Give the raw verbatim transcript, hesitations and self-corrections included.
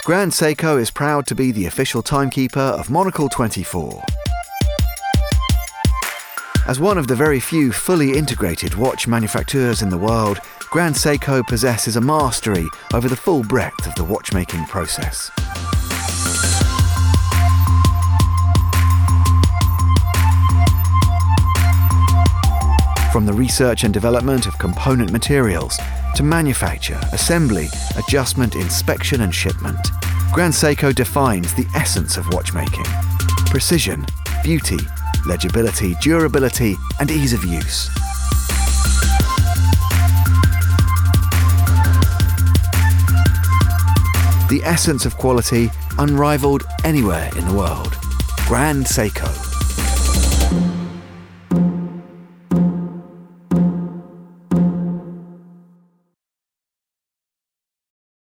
Grand Seiko is proud to be the official timekeeper of Monocle twenty-four. As one of the very few fully integrated watch manufacturers in the world, Grand Seiko possesses a mastery over the full breadth of the watchmaking process. From the research and development of component materials to manufacture, assembly, adjustment, inspection and shipment, Grand Seiko defines the essence of watchmaking: precision, beauty, legibility, durability and ease of use. The essence of quality unrivaled anywhere in the world. Grand Seiko.